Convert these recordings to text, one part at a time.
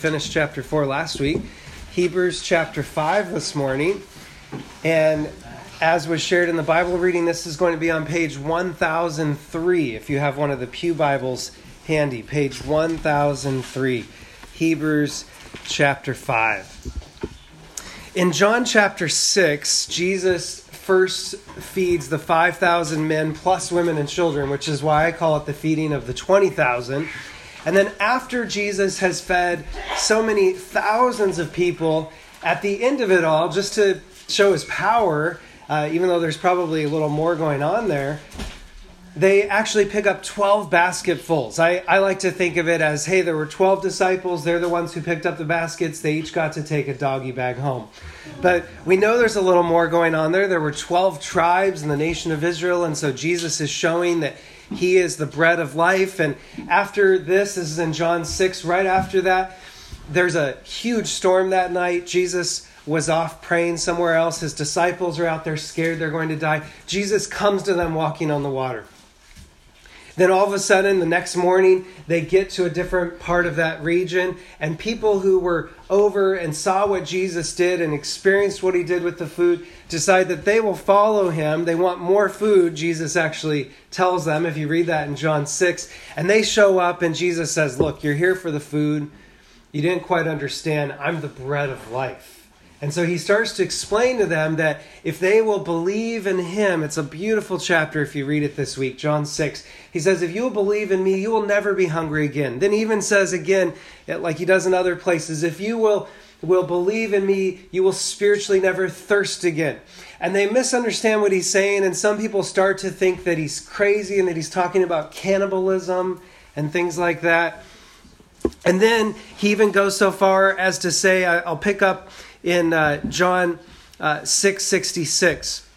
Finished chapter 4 last week. Hebrews chapter 5 this morning. And as was shared in the Bible reading, this is going to be on page 1003. If you have one of the Pew Bibles handy, page 1003. Hebrews chapter 5. In John chapter 6, Jesus first feeds the 5,000 men plus women and children, which is why I call it the feeding of the 20,000. And then after Jesus has fed so many thousands of people, at the end of it all, just to show his power, even though there's probably a little more going on there, they actually pick up 12 basketfuls. I like to think of it as, hey, there were 12 disciples. They're the ones who picked up the baskets. They each got to take a doggy bag home. But we know there's a little more going on there. There were 12 tribes in the nation of Israel. And so Jesus is showing that he is the bread of life. And after this is in John 6. Right after that, there's a huge storm that night. Jesus was off praying somewhere else. His disciples are out there scared they're going to die. Jesus comes to them walking on the water. Then all of a sudden, the next morning, they get to a different part of that region. And people who were over and saw what Jesus did and experienced what he did with the food decide that they will follow him. They want more food, Jesus actually tells them, if you read that in John 6. And they show up and Jesus says, look, you're here for the food. You didn't quite understand. I'm the bread of life. And so he starts to explain to them that if they will believe in him, it's a beautiful chapter if you read it this week, John 6. He says, if you will believe in me, you will never be hungry again. Then he even says again, like he does in other places, if you will believe in me, you will spiritually never thirst again. And they misunderstand what he's saying, and some people start to think that he's crazy and that he's talking about cannibalism and things like that. And then he even goes so far as to say, I'll pick up in John 6:66.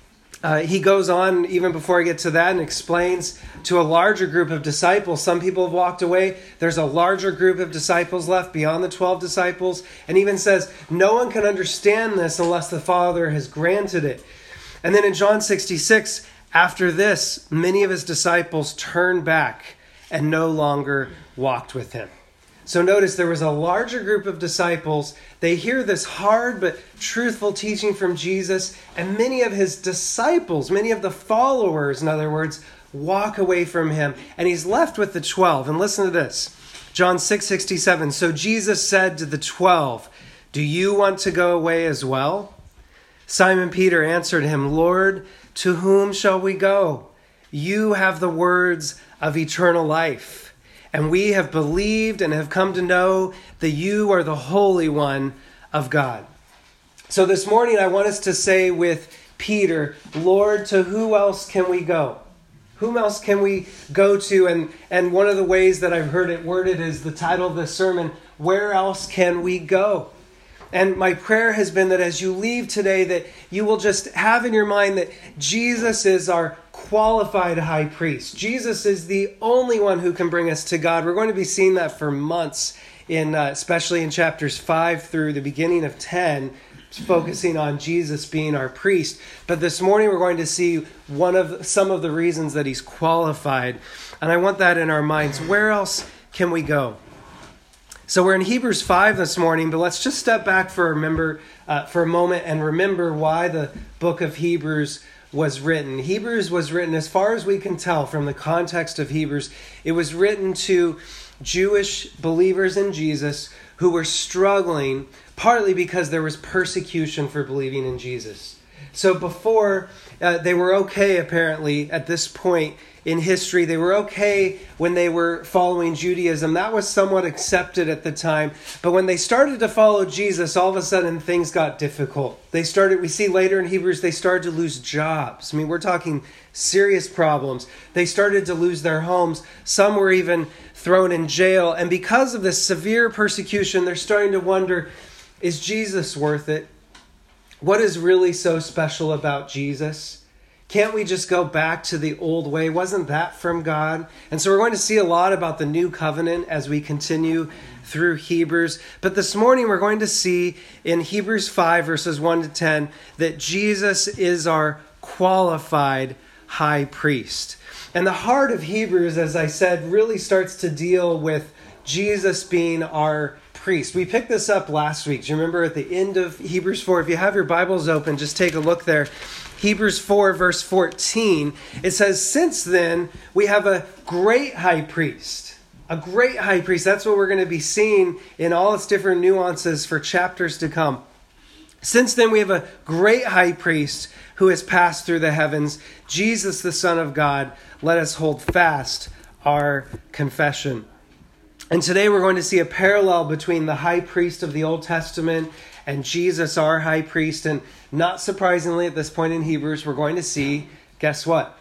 He goes on even before I get to that and explains to a larger group of disciples. Some people have walked away. There's a larger group of disciples left beyond the 12 disciples. And even says, no one can understand this unless the Father has granted it. And then in John 66, after this, many of his disciples turned back and no longer walked with him. So notice there was a larger group of disciples. They hear this hard but truthful teaching from Jesus, and many of his disciples, many of the followers, in other words, walk away from him. And he's left with the 12. And listen to this. John 6:67. So Jesus said to the 12, do you want to go away as well? Simon Peter answered him, Lord, to whom shall we go? You have the words of eternal life. And we have believed and have come to know that you are the Holy One of God. So this morning I want us to say with Peter, Lord, to who else can we go? Whom else can we go to? And one of the ways that I've heard it worded is the title of this sermon, Where Else Can We Go? And my prayer has been that as you leave today, that you will just have in your mind that Jesus is our qualified high priest. Jesus is the only one who can bring us to God. We're going to be seeing that for months, especially in chapters 5 through the beginning of 10, focusing on Jesus being our priest. But this morning we're going to see some of the reasons that he's qualified. And I want that in our minds. Where else can we go? So we're in Hebrews 5 this morning, but let's just step back for a moment and remember why the book of Hebrews was written. Hebrews was written, as far as we can tell from the context of Hebrews, it was written to Jewish believers in Jesus who were struggling, partly because there was persecution for believing in Jesus. So before, they were okay, apparently, at this point in history. They were okay when they were following Judaism. That was somewhat accepted at the time. But when they started to follow Jesus, all of a sudden things got difficult. We see later in Hebrews, they started to lose jobs. I mean, we're talking serious problems. They started to lose their homes. Some were even thrown in jail. And because of this severe persecution, they're starting to wonder, is Jesus worth it? What is really so special about Jesus? Can't we just go back to the old way? Wasn't that from God? And so we're going to see a lot about the new covenant as we continue through Hebrews. But this morning we're going to see in Hebrews 5 verses 1 to 10 that Jesus is our qualified high priest. And the heart of Hebrews, as I said, really starts to deal with Jesus being our priest. We picked this up last week. Do you remember at the end of Hebrews 4? If you have your Bibles open, just take a look there. Hebrews 4, verse 14. It says, since then, we have a great high priest. A great high priest. That's what we're going to be seeing in all its different nuances for chapters to come. Since then, we have a great high priest who has passed through the heavens, Jesus, the Son of God. Let us hold fast our confession. And today we're going to see a parallel between the high priest of the Old Testament and Jesus, our high priest. And not surprisingly, at this point in Hebrews, we're going to see, guess what?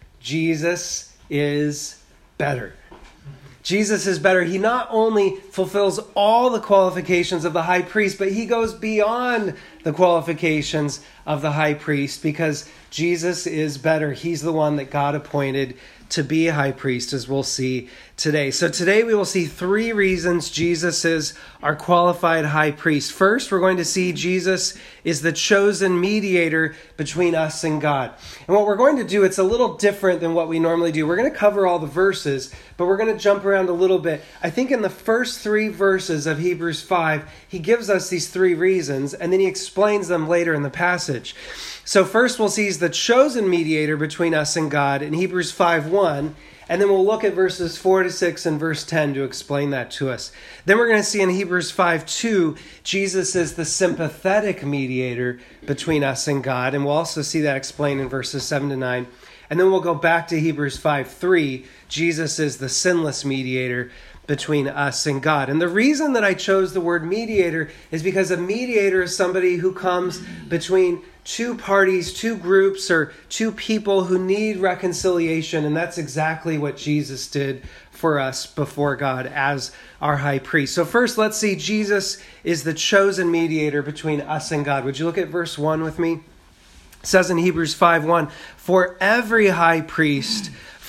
Jesus is better. Jesus is better. He not only fulfills all the qualifications of the high priest, but he goes beyond the qualifications of the high priest because Jesus is better. He's the one that God appointed to be a high priest, as we'll see today. So today we will see 3 reasons Jesus is our qualified high priest. First, we're going to see Jesus is the chosen mediator between us and God. And what we're going to do, it's a little different than what we normally do. We're going to cover all the verses, but we're going to jump around a little bit. I think in the first 3 verses of Hebrews 5, he gives us these 3 reasons, and then he explains them later in the passage. So first we'll see he's the chosen mediator between us and God in Hebrews 5:1, and then we'll look at verses 4 to 6 and verse 10 to explain that to us. Then we're going to see in Hebrews 5:2, Jesus is the sympathetic mediator between us and God, and we'll also see that explained in verses 7 to 9. And then we'll go back to Hebrews 5:3, Jesus is the sinless mediator between us and God. And the reason that I chose the word mediator is because a mediator is somebody who comes between 2 parties, 2 groups, or 2 people who need reconciliation. And that's exactly what Jesus did for us before God as our high priest. So first, let's see Jesus is the chosen mediator between us and God. Would you look at verse 1 with me? It says in Hebrews 5:1, for every high priest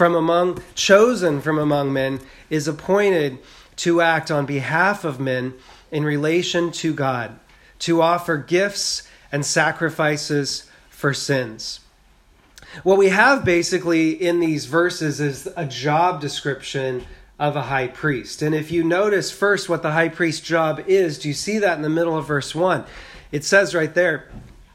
chosen from among men is appointed to act on behalf of men in relation to God, to offer gifts and sacrifices for sins. What we have basically in these verses is a job description of a high priest. And if you notice first what the high priest's job is, do you see that in the middle of verse 1? It says right there,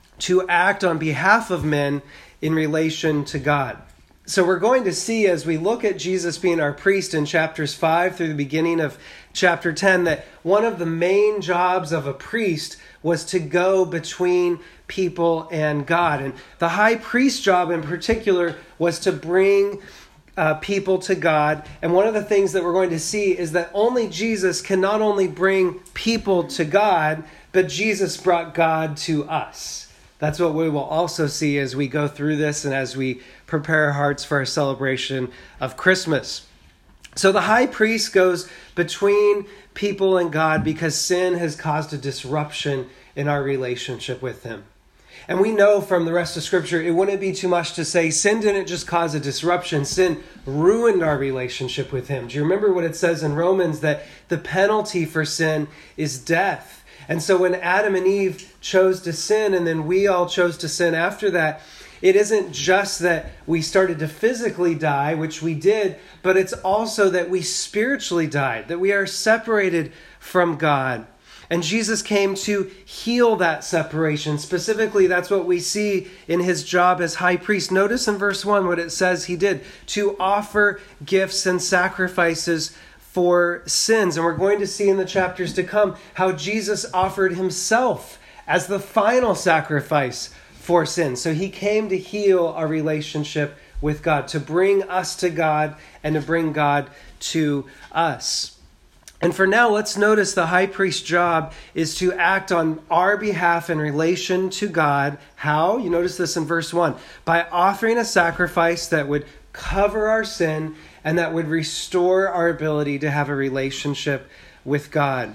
to act on behalf of men in relation to God. So we're going to see as we look at Jesus being our priest in chapters 5 through the beginning of chapter 10 that one of the main jobs of a priest was to go between people and God. And the high priest's job in particular was to bring people to God. And one of the things that we're going to see is that only Jesus can not only bring people to God, but Jesus brought God to us. That's what we will also see as we go through this and as we prepare our hearts for our celebration of Christmas. So the high priest goes between people and God because sin has caused a disruption in our relationship with him. And we know from the rest of Scripture, it wouldn't be too much to say sin didn't just cause a disruption, sin ruined our relationship with him. Do you remember what it says in Romans that the penalty for sin is death? And so when Adam and Eve chose to sin and then we all chose to sin after that, it isn't just that we started to physically die, which we did, but it's also that we spiritually died, that we are separated from God. And Jesus came to heal that separation. Specifically, that's what we see in his job as high priest. Notice in verse 1 what it says he did, to offer gifts and sacrifices for sins. And we're going to see in the chapters to come how Jesus offered himself as the final sacrifice for sin. So he came to heal our relationship with God, to bring us to God and to bring God to us. And for now, let's notice the high priest's job is to act on our behalf in relation to God. How? You notice this in verse 1. By offering a sacrifice that would cover our sin and that would restore our ability to have a relationship with God.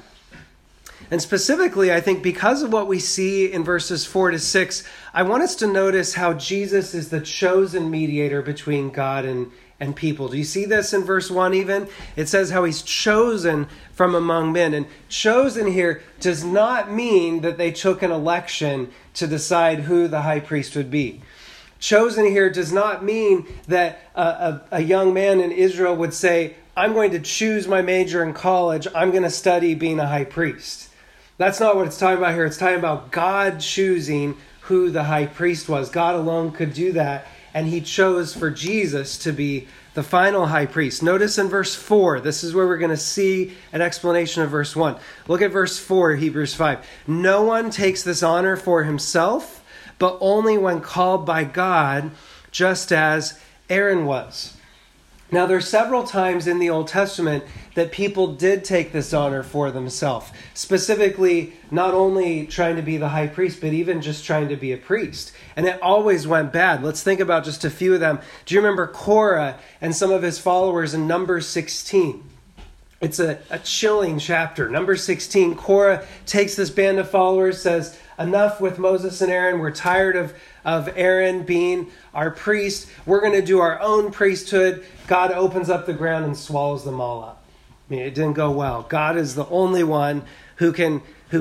And specifically, I think because of what we see in verses 4 to 6, I want us to notice how Jesus is the chosen mediator between God and people. Do you see this in verse 1 even? It says how he's chosen from among men. And chosen here does not mean that they took an election to decide who the high priest would be. Chosen here does not mean that a young man in Israel would say, I'm going to choose my major in college. I'm going to study being a high priest. That's not what it's talking about here. It's talking about God choosing who the high priest was. God alone could do that. And he chose for Jesus to be the final high priest. Notice in verse 4, this is where we're going to see an explanation of verse 1. Look at verse 4, Hebrews 5. No one takes this honor for himself, but only when called by God, just as Aaron was. Now, there are several times in the Old Testament that people did take this honor for themselves. Specifically, not only trying to be the high priest, but even just trying to be a priest. And it always went bad. Let's think about just a few of them. Do you remember Korah and some of his followers in Numbers 16? It's a chilling chapter. Numbers 16, Korah takes this band of followers, says, enough with Moses and Aaron. We're tired of Aaron being our priest. We're going to do our own priesthood. God opens up the ground and swallows them all up. I mean, it didn't go well. God is the only one who can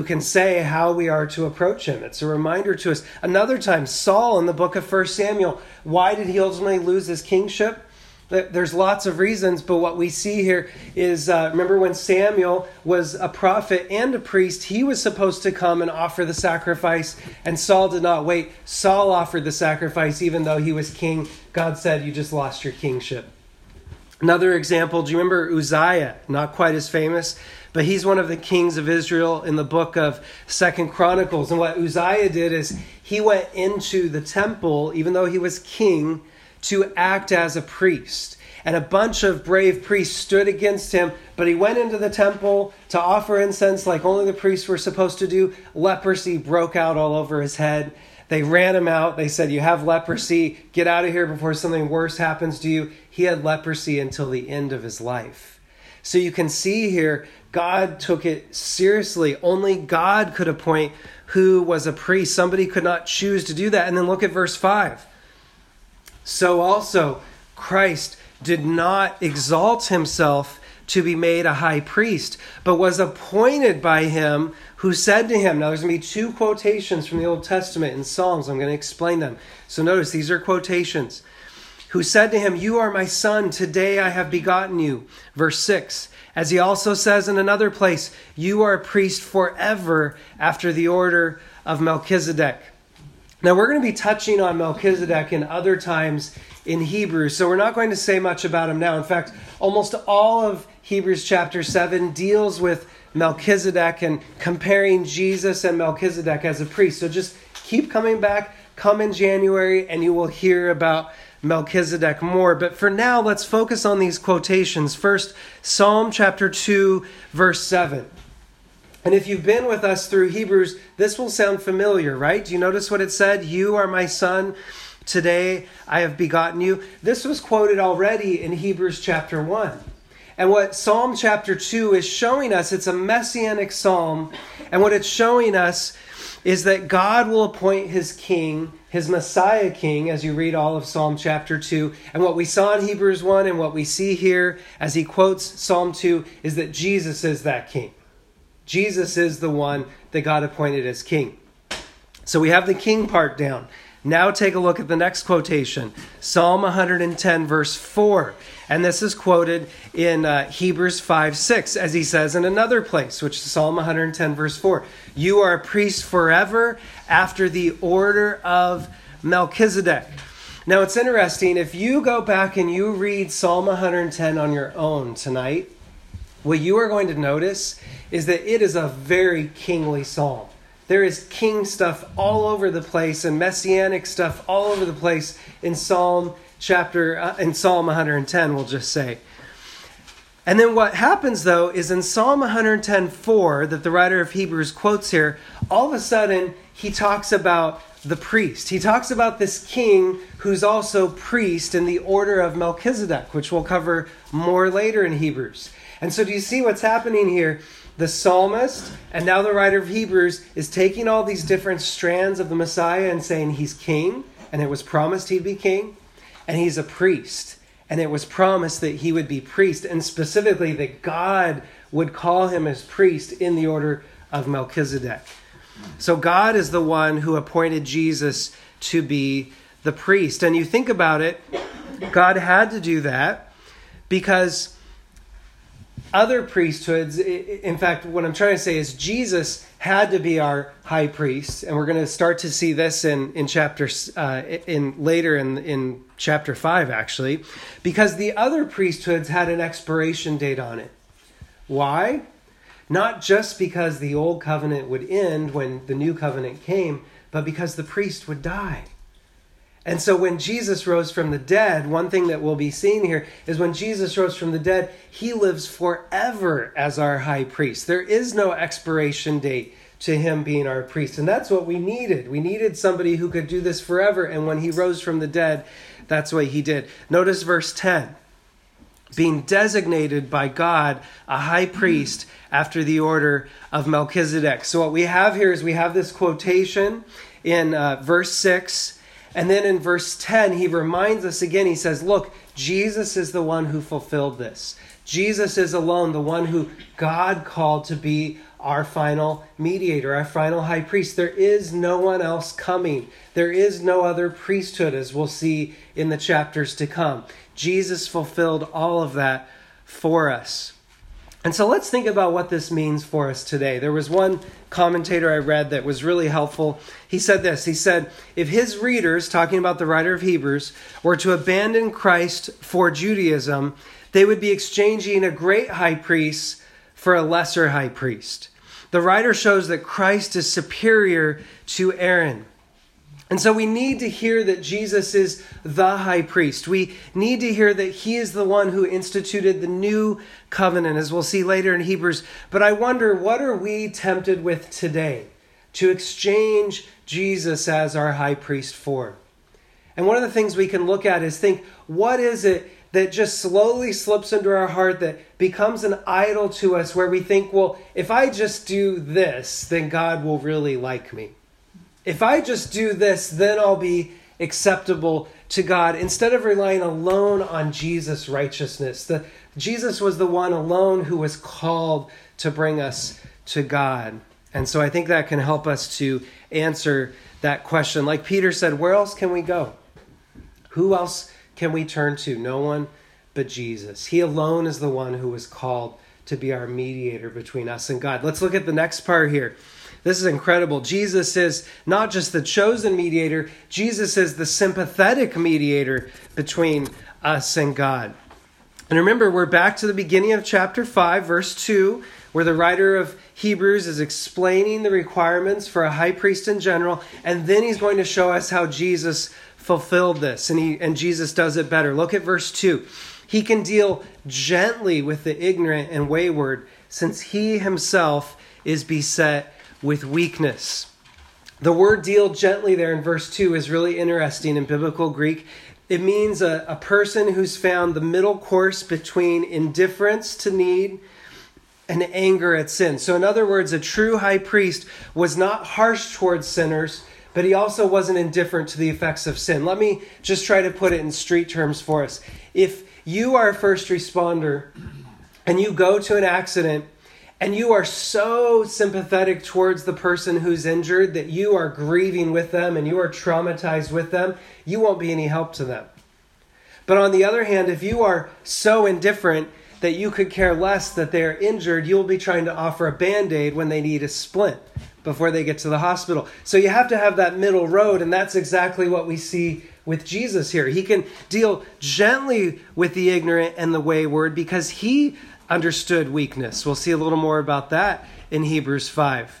say how we are to approach him. It's a reminder to us. Another time, Saul in the book of 1 Samuel, why did he ultimately lose his kingship? There's lots of reasons, but what we see here is, remember when Samuel was a prophet and a priest, he was supposed to come and offer the sacrifice, and Saul did not wait. Saul offered the sacrifice even though he was king. God said, you just lost your kingship. Another example, do you remember Uzziah? Not quite as famous, but he's one of the kings of Israel in the book of 2 Chronicles. And what Uzziah did is he went into the temple, even though he was king, to act as a priest. And a bunch of brave priests stood against him, but he went into the temple to offer incense like only the priests were supposed to do. Leprosy broke out all over his head. They ran him out. They said, you have leprosy. Get out of here before something worse happens to you. He had leprosy until the end of his life. So you can see here, God took it seriously. Only God could appoint who was a priest. Somebody could not choose to do that. And then look at verse 5. So also, Christ did not exalt himself to be made a high priest, but was appointed by him who said to him. Now there's going to be two quotations from the Old Testament in Psalms. I'm going to explain them. So notice, these are quotations. Who said to him, you are my son, today I have begotten you. Verse 6. As he also says in another place, you are a priest forever after the order of Melchizedek. Now, we're going to be touching on Melchizedek in other times in Hebrews, so we're not going to say much about him now. In fact, almost all of Hebrews chapter 7 deals with Melchizedek and comparing Jesus and Melchizedek as a priest. So just keep coming back, come in January, and you will hear about Melchizedek more. But for now, let's focus on these quotations. First, Psalm chapter 2, verse 7. And if you've been with us through Hebrews, this will sound familiar, right? Do you notice what it said? You are my son. Today I have begotten you. This was quoted already in Hebrews chapter 1. And what Psalm chapter 2 is showing us, it's a messianic psalm. And what it's showing us is that God will appoint his king, his Messiah king, as you read all of Psalm chapter 2. And what we saw in Hebrews 1 and what we see here as he quotes Psalm 2 is that Jesus is that king. Jesus is the one that God appointed as king. So we have the king part down. Now take a look at the next quotation. Psalm 110 verse 4. And this is quoted in Hebrews 5:6, as he says in another place, which is Psalm 110 verse 4. You are a priest forever after the order of Melchizedek. Now it's interesting, if you go back and you read Psalm 110 on your own tonight, what you are going to notice is that it is a very kingly psalm. There is king stuff all over the place and messianic stuff all over the place in Psalm 110, we'll just say. And then what happens, though, is in Psalm 110:4, that the writer of Hebrews quotes here, all of a sudden he talks about the priest. He talks about this king who's also priest in the order of Melchizedek, which we'll cover more later in Hebrews. And so do you see what's happening here? The psalmist, and now the writer of Hebrews, is taking all these different strands of the Messiah and saying he's king, and it was promised he'd be king, and he's a priest, and it was promised that he would be priest, and specifically that God would call him as priest in the order of Melchizedek. So God is the one who appointed Jesus to be the priest. And you think about it, God had to do that because other priesthoods, in fact, what I'm trying to say is Jesus had to be our high priest, and we're going to start to see this in chapter later in chapter 5, actually, because the other priesthoods had an expiration date on it. Why? Not just because the old covenant would end when the new covenant came, but because the priest would die. And so when Jesus rose from the dead, one thing that we'll be seeing here is when Jesus rose from the dead, he lives forever as our high priest. There is no expiration date to him being our priest. And that's what we needed. We needed somebody who could do this forever. And when he rose from the dead, that's what he did. Notice verse 10. Being designated by God a high priest after the order of Melchizedek. So what we have here is we have this quotation in verse 6. And then in verse 10, he reminds us again, he says, look, Jesus is the one who fulfilled this. Jesus is alone, the one who God called to be our final mediator, our final high priest. There is no one else coming. There is no other priesthood, as we'll see in the chapters to come. Jesus fulfilled all of that for us. And so let's think about what this means for us today. There was one commentator I read that was really helpful. He said this. He said, if his readers, talking about the writer of Hebrews, were to abandon Christ for Judaism, they would be exchanging a great high priest for a lesser high priest. The writer shows that Christ is superior to Aaron. And so we need to hear that Jesus is the high priest. We need to hear that he is the one who instituted the new covenant, as we'll see later in Hebrews. But I wonder, what are we tempted with today to exchange Jesus as our high priest for? And one of the things we can look at is think, what is it that just slowly slips into our heart that becomes an idol to us, where we think, well, if I just do this, then God will really like me. If I just do this, then I'll be acceptable to God, instead of relying alone on Jesus' righteousness. Jesus was the one alone who was called to bring us to God. And so I think that can help us to answer that question. Like Peter said, where else can we go? Who else can we turn to? No one but Jesus. He alone is the one who was called to be our mediator between us and God. Let's look at the next part here. This is incredible. Jesus is not just the chosen mediator, Jesus is the sympathetic mediator between us and God. And remember, we're back to the beginning of chapter 5, verse 2, where the writer of Hebrews is explaining the requirements for a high priest in general, and then he's going to show us how Jesus fulfilled this, and Jesus does it better. Look at verse 2. He can deal gently with the ignorant and wayward, since he himself is beset with weakness. The word deal gently there in verse 2 is really interesting in biblical Greek. It means a person who's found the middle course between indifference to need and anger at sin. So in other words, a true high priest was not harsh towards sinners, but he also wasn't indifferent to the effects of sin. Let me just try to put it in street terms for us. If you are a first responder and you go to an accident and you are so sympathetic towards the person who's injured that you are grieving with them and you are traumatized with them, you won't be any help to them. But on the other hand, if you are so indifferent that you could care less that they are injured, you'll be trying to offer a Band-Aid when they need a splint before they get to the hospital. So you have to have that middle road, and that's exactly what we see with Jesus here. He can deal gently with the ignorant and the wayward because he understood weakness. We'll see a little more about that in Hebrews 5.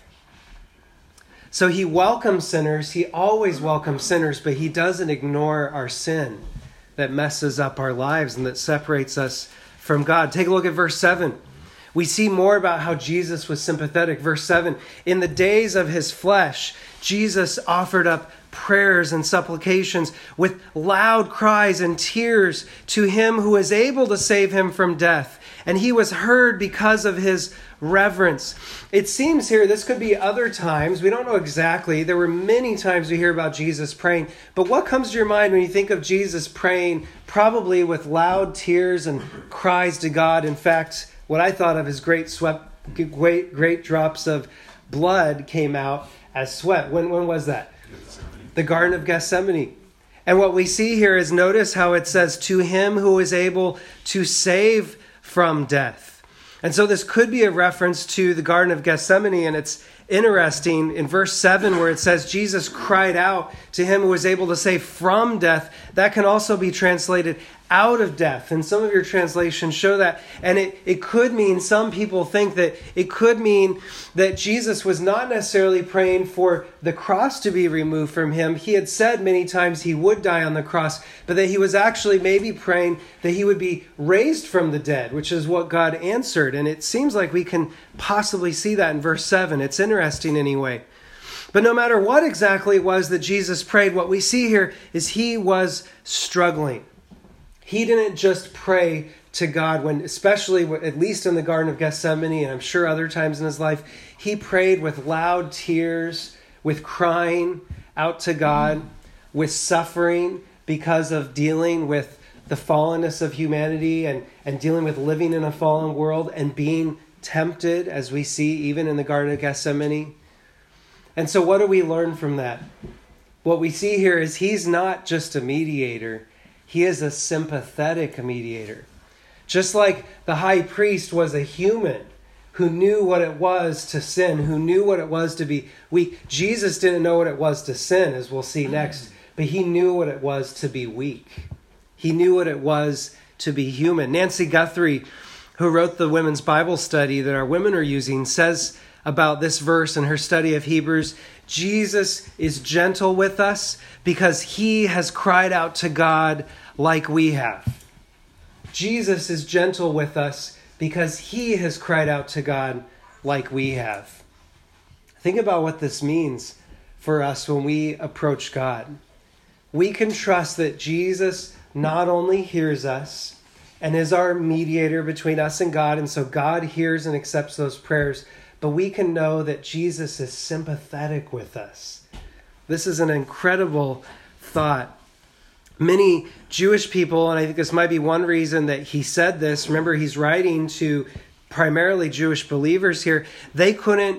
So he welcomes sinners. He always welcomes sinners, but he doesn't ignore our sin that messes up our lives and that separates us from God. Take a look at verse 7. We see more about how Jesus was sympathetic. Verse 7, in the days of his flesh, Jesus offered up prayers and supplications with loud cries and tears to him who is able to save him from death. And he was heard because of his reverence. It seems here, this could be other times. We don't know exactly. There were many times we hear about Jesus praying. But what comes to your mind when you think of Jesus praying, probably with loud tears and cries to God? In fact, what I thought of as great drops of blood came out as sweat. When was that? The Garden of Gethsemane. And what we see here is, notice how it says, to him who is able to save from death. And so this could be a reference to the Garden of Gethsemane, and it's interesting in verse 7 where it says Jesus cried out to him who was able to save from death. That can also be translated out of death. And some of your translations show that. And it could mean, some people think that it could mean that Jesus was not necessarily praying for the cross to be removed from him. He had said many times he would die on the cross, but that he was actually maybe praying that he would be raised from the dead, which is what God answered. And it seems like we can possibly see that in verse 7. It's interesting anyway. But no matter what exactly it was that Jesus prayed, what we see here is he was struggling. He didn't just pray to God when, especially at least in the Garden of Gethsemane, and I'm sure other times in his life, he prayed with loud tears, with crying out to God, with suffering because of dealing with the fallenness of humanity and dealing with living in a fallen world and being tempted, as we see even in the Garden of Gethsemane. And so what do we learn from that? What we see here is he's not just a mediator. He is a sympathetic mediator. Just like the high priest was a human who knew what it was to sin, who knew what it was to be weak. Jesus didn't know what it was to sin, as we'll see next, but he knew what it was to be weak. He knew what it was to be human. Nancy Guthrie, who wrote the women's Bible study that our women are using, says about this verse in her study of Hebrews, Jesus is gentle with us because he has cried out to God like we have. Jesus is gentle with us because he has cried out to God like we have. Think about what this means for us when we approach God. We can trust that Jesus not only hears us and is our mediator between us and God, and so God hears and accepts those prayers, but we can know that Jesus is sympathetic with us. This is an incredible thought. Many Jewish people, and I think this might be one reason that he said this, remember he's writing to primarily Jewish believers here, they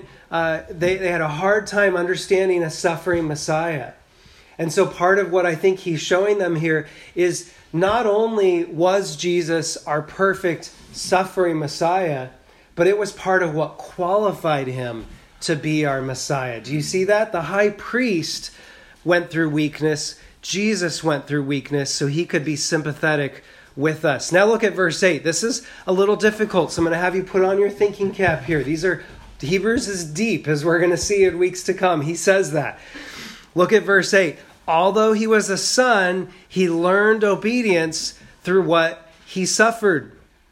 had a hard time understanding a suffering Messiah. And so part of what I think he's showing them here is not only was Jesus our perfect suffering Messiah, but it was part of what qualified him to be our Messiah. Do you see that? The high priest went through weakness. Jesus went through weakness so he could be sympathetic with us. Now look at verse 8. This is a little difficult, so I'm going to have you put on your thinking cap here. Hebrews is deep, as we're going to see in weeks to come. He says that. Look at verse 8. Although he was a son, he learned obedience through what he suffered.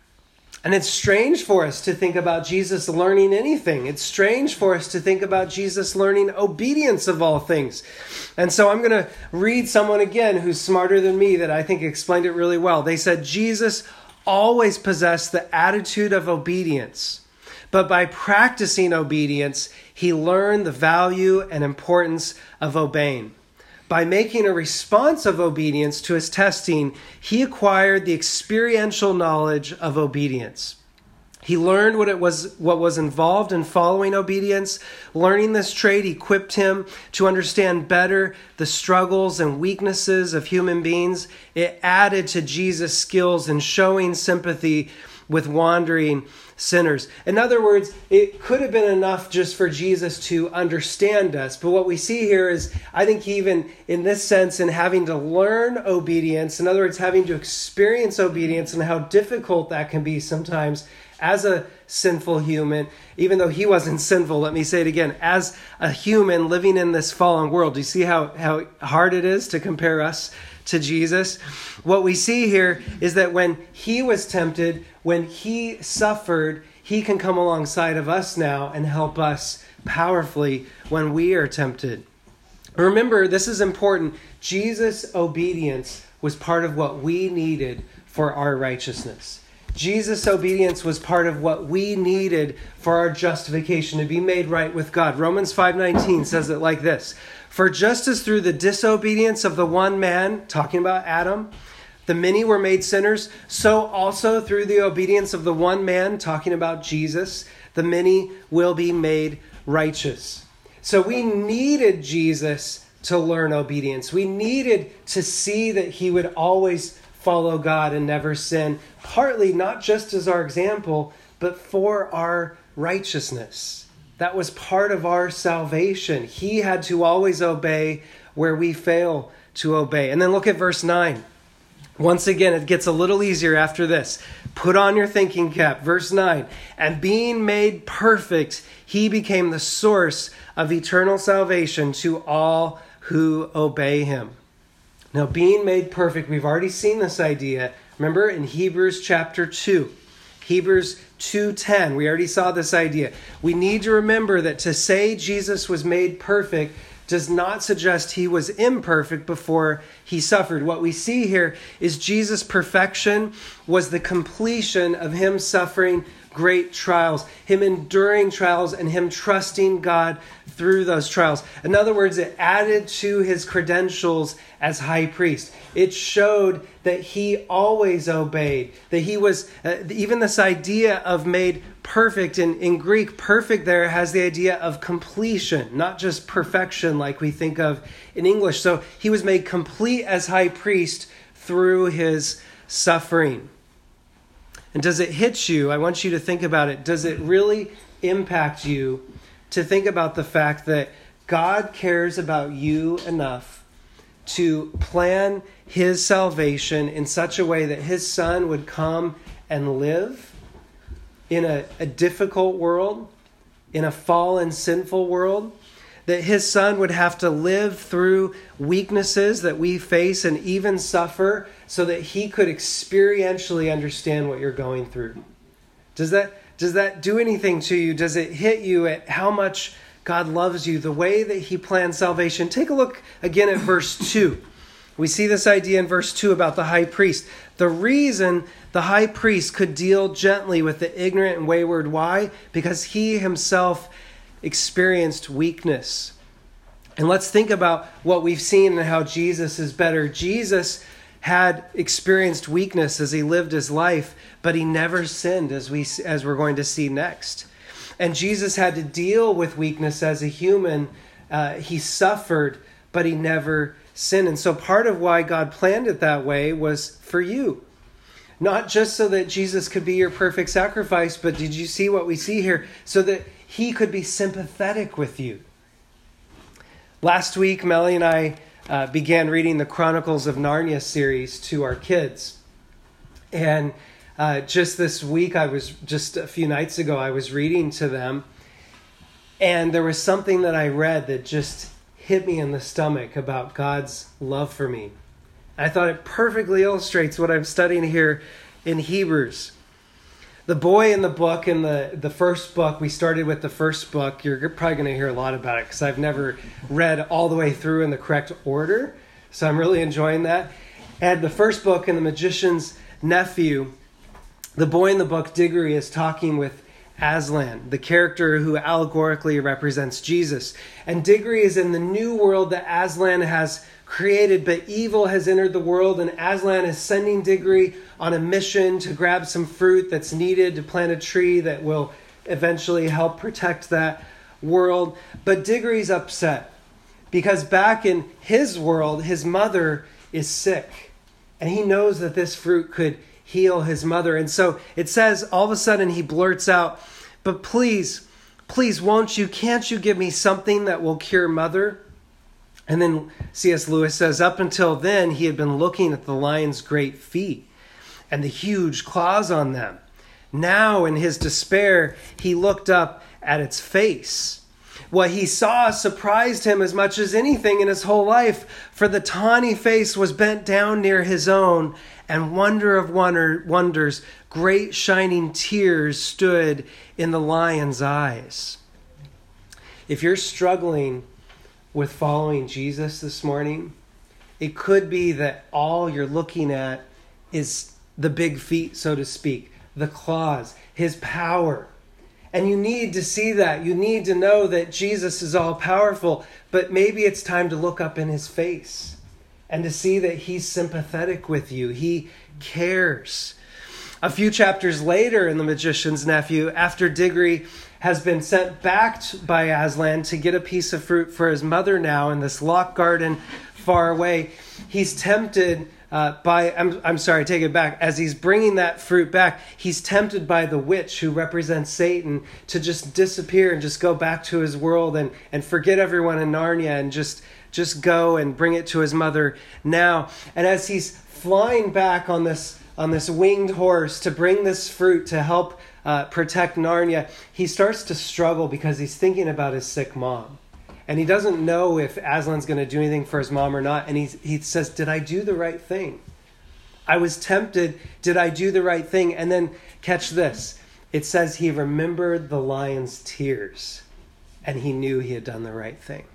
And it's strange for us to think about Jesus learning anything. It's strange for us to think about Jesus learning obedience of all things. And so I'm going to read someone again who's smarter than me that I think explained it really well. They said, Jesus always possessed the attitude of obedience, but by practicing obedience, he learned the value and importance of obeying. By making a response of obedience to his testing, he acquired the experiential knowledge of obedience. He learned what was involved in following obedience. Learning this trait equipped him to understand better the struggles and weaknesses of human beings. It added to Jesus' skills in showing sympathy with wandering sinners. In other words, it could have been enough just for Jesus to understand us. But what we see here is, I think even in this sense, in having to learn obedience, in other words, having to experience obedience and how difficult that can be sometimes as a sinful human, even though he wasn't sinful, let me say it again, as a human living in this fallen world. Do you see how hard it is to compare us to Jesus? What we see here is that when he was tempted, when he suffered, he can come alongside of us now and help us powerfully when we are tempted. Remember, this is important. Jesus' obedience was part of what we needed for our righteousness. Jesus' obedience was part of what we needed for our justification, to be made right with God. Romans 5:19 says it like this: For just as through the disobedience of the one man, talking about Adam, the many were made sinners, so also through the obedience of the one man, talking about Jesus, the many will be made righteous. So we needed Jesus to learn obedience. We needed to see that he would always follow God and never sin, partly not just as our example, but for our righteousness. That was part of our salvation. He had to always obey where we fail to obey. And then look at verse 9. Once again, it gets a little easier after this. Put on your thinking cap. Verse 9. And being made perfect, he became the source of eternal salvation to all who obey him. Now, being made perfect, we've already seen this idea. Remember in Hebrews chapter 2. Hebrews 2:10, we already saw this idea. We need to remember that to say Jesus was made perfect does not suggest he was imperfect before he suffered. What we see here is Jesus' perfection was the completion of him suffering great trials, him enduring trials, and him trusting God through those trials. In other words, it added to his credentials as high priest. It showed that he always obeyed, that he was, even this idea of made perfect, in Greek, perfect there has the idea of completion, not just perfection like we think of in English. So he was made complete as high priest through his suffering. And does it hit you? I want you to think about it. Does it really impact you to think about the fact that God cares about you enough to plan his salvation in such a way that his son would come and live in a difficult world, in a fallen, sinful world, that his son would have to live through weaknesses that we face and even suffer so that he could experientially understand what you're going through? Does that do anything to you? Does it hit you at how much God loves you, the way that he planned salvation? Take a look again at verse 2. We see this idea in verse 2 about the high priest. The reason the high priest could deal gently with the ignorant and wayward, why? Because he himself experienced weakness. And let's think about what we've seen and how Jesus is better. Jesus had experienced weakness as he lived his life, but he never sinned, as we're going to see next. And Jesus had to deal with weakness as a human. He suffered, but he never sinned. And so part of why God planned it that way was for you. Not just so that Jesus could be your perfect sacrifice, but did you see what we see here? So that he could be sympathetic with you. Last week, Melly and I began reading the Chronicles of Narnia series to our kids. And just this week, just a few nights ago, I was reading to them. And there was something that I read that just hit me in the stomach about God's love for me. I thought it perfectly illustrates what I'm studying here in Hebrews. The boy in the book, in the first book, we started with the first book. You're probably going to hear a lot about it because I've never read all the way through in the correct order. So I'm really enjoying that. And the first book, in The Magician's Nephew, the boy in the book, Diggory, is talking with Aslan, the character who allegorically represents Jesus. And Diggory is in the new world that Aslan has created, but evil has entered the world, and Aslan is sending Diggory on a mission to grab some fruit that's needed to plant a tree that will eventually help protect that world. But Diggory's upset because back in his world, his mother is sick, and he knows that this fruit could heal his mother. And so it says all of a sudden he blurts out, "But please, can't you give me something that will cure mother?" And then C.S. Lewis says, up until then, he had been looking at the lion's great feet and the huge claws on them. Now, in his despair, he looked up at its face. What he saw surprised him as much as anything in his whole life, for the tawny face was bent down near his own, and wonder of wonders, great shining tears stood in the lion's eyes. If you're struggling with following Jesus this morning, it could be that all you're looking at is the big feet, so to speak, the claws, his power. And you need to see that. You need to know that Jesus is all powerful, but maybe it's time to look up in his face and to see that he's sympathetic with you. He cares. A few chapters later in The Magician's Nephew, after Diggory has been sent back by Aslan to get a piece of fruit for his mother now in this locked garden far away, he's tempted I'm sorry, take it back. As he's bringing that fruit back, he's tempted by the witch who represents Satan to just disappear and just go back to his world and forget everyone in Narnia and just go and bring it to his mother now. And as he's flying back on this winged horse to bring this fruit to help protect Narnia, he starts to struggle because he's thinking about his sick mom. And he doesn't know if Aslan's going to do anything for his mom or not. And he says, did I do the right thing? I was tempted. Did I do the right thing? And then catch this. It says he remembered the lion's tears and he knew he had done the right thing.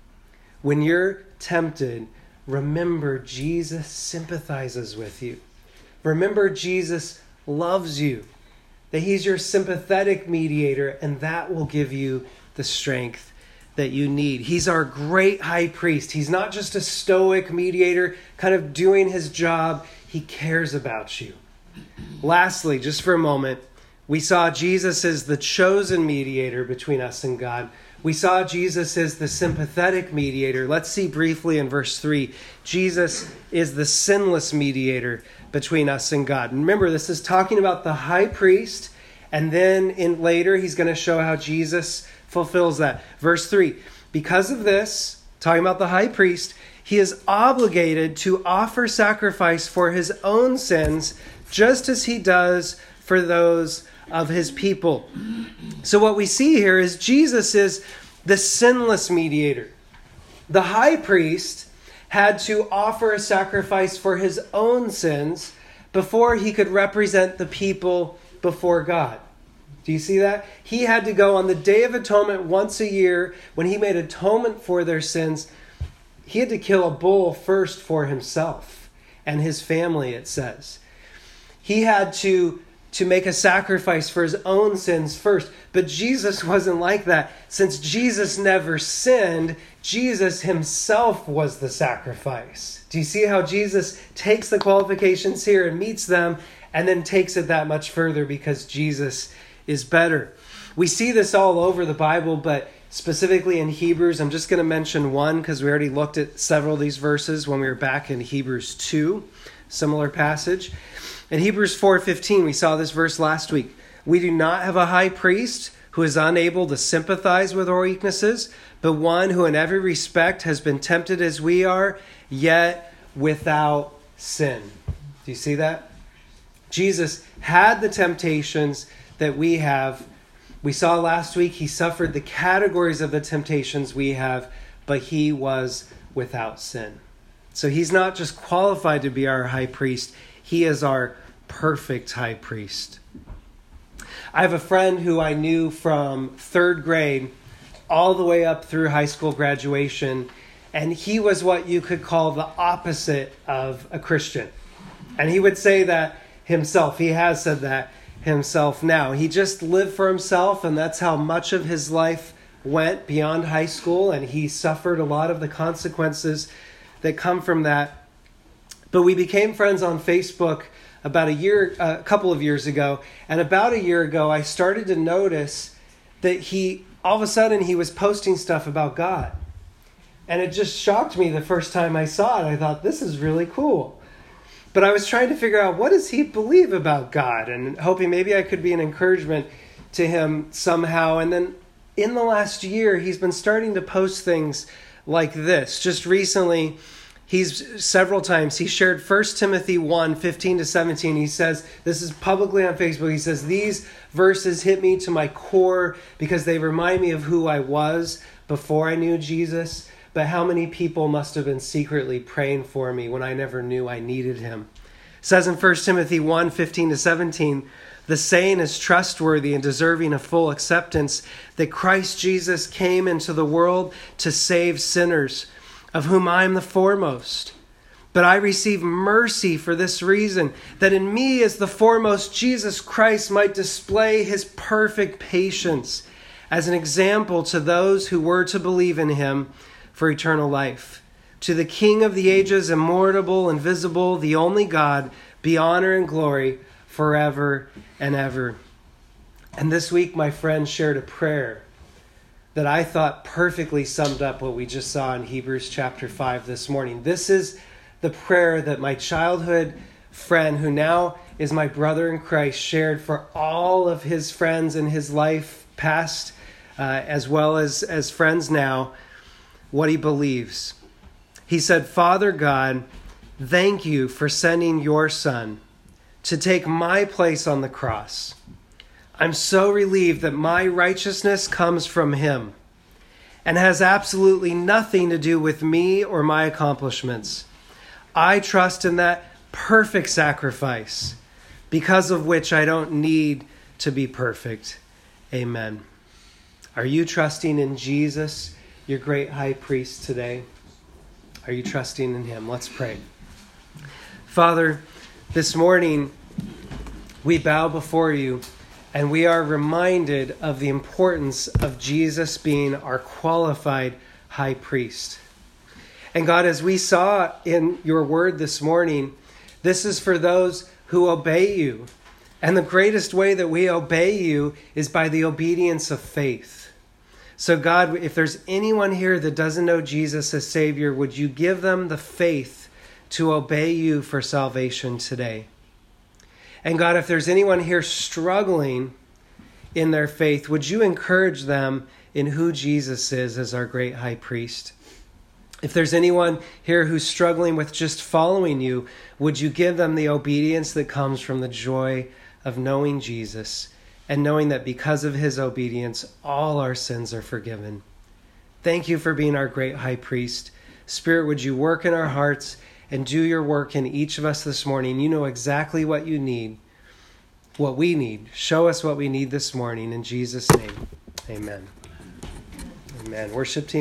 When you're tempted, remember Jesus sympathizes with you. Remember Jesus loves you, that he's your sympathetic mediator, and that will give you the strength that you need. He's our great high priest. He's not just a stoic mediator kind of doing his job. He cares about you. Lastly, just for a moment, we saw Jesus as the chosen mediator between us and God. We saw Jesus as the sympathetic mediator. Let's see briefly in verse 3. Jesus is the sinless mediator between us and God. And remember, this is talking about the high priest, and then later he's going to show how Jesus fulfills that. Verse 3, because of this, talking about the high priest, he is obligated to offer sacrifice for his own sins, just as he does for those of his people. So what we see here is Jesus is the sinless mediator. The high priest had to offer a sacrifice for his own sins before he could represent the people before God. Do you see that? He had to go on the Day of Atonement once a year when he made atonement for their sins. He had to kill a bull first for himself and his family, it says. He had to make a sacrifice for his own sins first. But Jesus wasn't like that. Since Jesus never sinned, Jesus himself was the sacrifice. Do you see how Jesus takes the qualifications here and meets them and then takes it that much further because Jesus is better? We see this all over the Bible, but specifically in Hebrews, I'm just going to mention one because we already looked at several of these verses when we were back in Hebrews 2, similar passage. In Hebrews 4:15, we saw this verse last week. We do not have a high priest who is unable to sympathize with our weaknesses, but one who in every respect has been tempted as we are, yet without sin. Do you see that? Jesus had the temptations that we have. We saw last week he suffered the categories of the temptations we have, but he was without sin. So he's not just qualified to be our high priest, he is our perfect high priest. I have a friend who I knew from third grade all the way up through high school graduation, and he was what you could call the opposite of a Christian. And he would say that himself. He has said that himself now. He just lived for himself, and that's how much of his life went beyond high school, and he suffered a lot of the consequences that come from that. But we became friends on Facebook about a couple of years ago, and about a year ago, I started to notice that all of a sudden, he was posting stuff about God. And it just shocked me the first time I saw it. I thought, this is really cool. But I was trying to figure out, what does he believe about God? And hoping maybe I could be an encouragement to him somehow. And then in the last year, he's been starting to post things like this. Just recently, several times, he shared 1 Timothy 1:15-17. He says, this is publicly on Facebook, he says, these verses hit me to my core because they remind me of who I was before I knew Jesus, but how many people must have been secretly praying for me when I never knew I needed him. It says in 1 Timothy 1:15-17, the saying is trustworthy and deserving of full acceptance that Christ Jesus came into the world to save sinners, of whom I am the foremost. But I receive mercy for this reason, that in me as the foremost, Jesus Christ might display his perfect patience as an example to those who were to believe in him for eternal life. To the King of the ages, immortal, invisible, the only God, be honor and glory forever and ever. And this week, my friend shared a prayer that I thought perfectly summed up what we just saw in Hebrews chapter 5 this morning. This is the prayer that my childhood friend, who now is my brother in Christ, shared for all of his friends in his life past, as well as friends now, what he believes. He said, Father God, thank you for sending your Son to take my place on the cross. I'm so relieved that my righteousness comes from him and has absolutely nothing to do with me or my accomplishments. I trust in that perfect sacrifice, because of which I don't need to be perfect. Amen. Are you trusting in Jesus, your great high priest, today? Are you trusting in him? Let's pray. Father, this morning we bow before you and we are reminded of the importance of Jesus being our qualified high priest. And God, as we saw in your word this morning, this is for those who obey you. And the greatest way that we obey you is by the obedience of faith. So God, if there's anyone here that doesn't know Jesus as Savior, would you give them the faith to obey you for salvation today? And God, if there's anyone here struggling in their faith, would you encourage them in who Jesus is as our great high priest? If there's anyone here who's struggling with just following you, would you give them the obedience that comes from the joy of knowing Jesus and knowing that because of his obedience, all our sins are forgiven? Thank you for being our great high priest. Spirit, would you work in our hearts and do your work in each of us this morning? You know exactly what you need, what we need. Show us what we need this morning. In Jesus' name, amen. Amen. Worship team.